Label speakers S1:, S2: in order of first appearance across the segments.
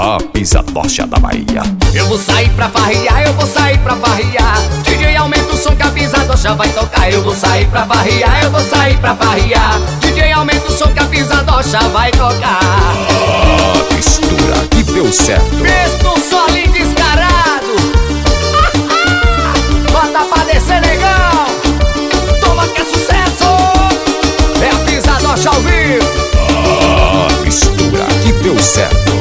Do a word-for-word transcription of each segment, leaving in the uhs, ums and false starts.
S1: A pisadocha da Bahia.
S2: Eu vou sair pra farriar, eu vou sair pra farriar. D J aumenta o som que a pisadocha vai tocar. Eu vou sair pra farriar, eu vou sair pra farriar. D J aumenta o som que a pisadocha vai tocar.
S1: A mistura que deu certo.
S2: Pensa num solinho descarado. Bota pra descer, negão. Toma que é sucesso. É a pisadocha ao vivo.
S1: A mistura que deu certo.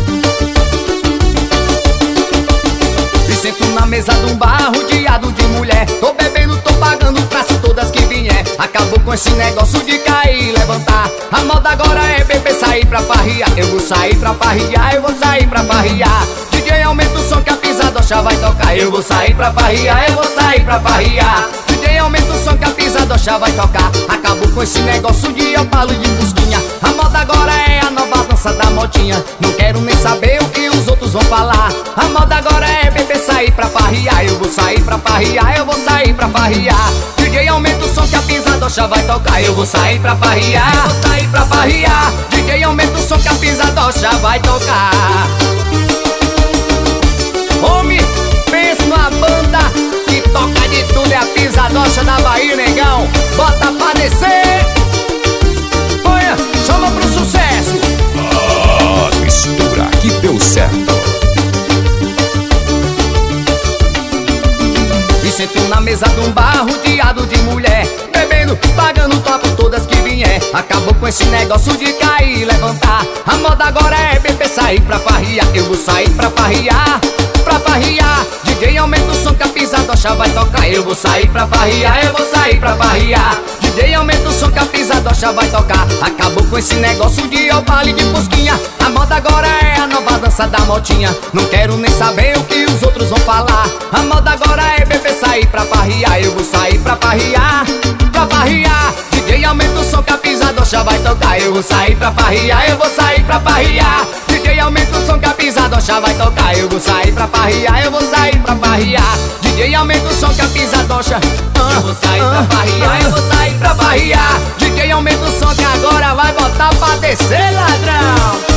S2: Me sento na mesa de um bar rodeado de mulher. Tô bebendo, tô pagando praça todas que vier. Acabou com esse negócio de cair e levantar. A moda agora é beber, sair pra farriar. Eu vou sair pra farriar, eu vou sair pra farriar. D J aumenta o som que a pisadocha vai tocar. Eu vou sair pra farriar, eu vou sair pra farriar. D J aumenta o som que a pisadocha vai tocar. Acabou com esse negócio de opalo e de fusquinha. A moda agora é a nova dança da modinha. Não quero nem saber o que os outros vão falar. A moda agora é beber, sair pra farriar. Eu vou sair pra farriar, eu vou sair pra farriar. D J aumenta o som que a pisadocha vai tocar. Eu vou sair pra farriar, eu vou sair pra farriar. D J aumenta o som que a pisadocha vai tocar. Homem, pensa numa banda que toca de tudo. É a pisadocha da Bahia, negão. Bota pra descer. Olha, chama pro sucesso.
S1: A mistura que deu certo.
S2: Me sento na mesa de um bar rodeado de mulher. Bebendo, pagando topo todas que vier. Acabou com esse negócio de cair e levantar. A moda agora é beber, sair pra farriar. Eu vou sair pra farriar, pra farriar. D J aumenta o som que a pisadocha vai tocar. Eu vou sair pra farriar, eu vou sair pra farriar. D J aumenta o som que a pisadocha vai tocar. Acabou com esse negócio de opalo e de fusquinha. A moda agora é a nova dança da motinha. Não quero nem saber o que os outros vão falar. A moda agora é beber, sair pra farriar. Eu vou sair pra farriar, pra farriar. D J aumenta o som que a pisadocha vai tocar. Eu vou sair pra farriar, eu vou sair pra farriar. D J aumenta o som que a pisadocha vai tocar. Eu vou sair pra farriar, eu vou sair pra farriar. D J aumenta o som que a pisadocha. Eu vou sair pra farriar, eu vou sair pra farriar. D J aumenta o som que agora vai botar pra descer, ladrão.